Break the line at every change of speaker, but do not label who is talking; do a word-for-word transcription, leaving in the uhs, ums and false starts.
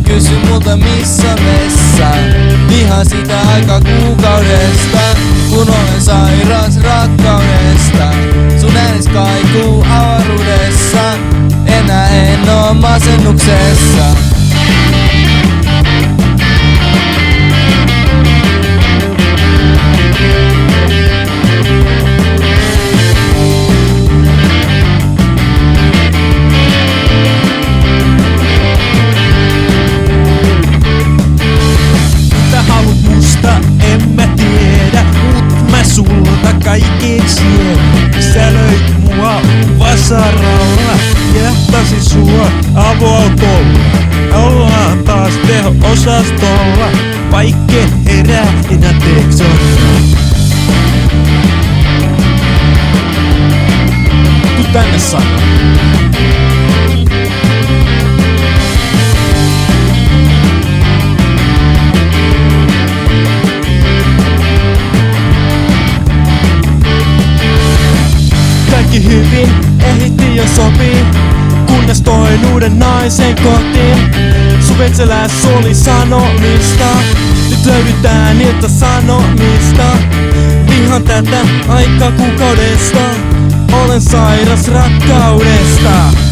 kysy multa missä on vessa. Vihaan sitä aika kuukaudesta, kun olen sairas rakkaudesta. Sun äänes kaikuu avaruudessa, enää en oo masennuksessa.
En mä tiedä, mut mä sulta kaiken sien. Sä löit mua vasaralla, jahtasin sua avoautolla. Ollaan taas teho-osastolla, vaikke herää enää teksottaa.
Tuu tänne Sanna. Kaikki hyvin, ehti jo sopii, kunnes toin uuden naisen kotiin. Sun vetseläs oli sanomista, nyt löydetään niiltä sanomista. Vihaan tätä aikaa kuukaudesta, olen sairas rakkaudesta.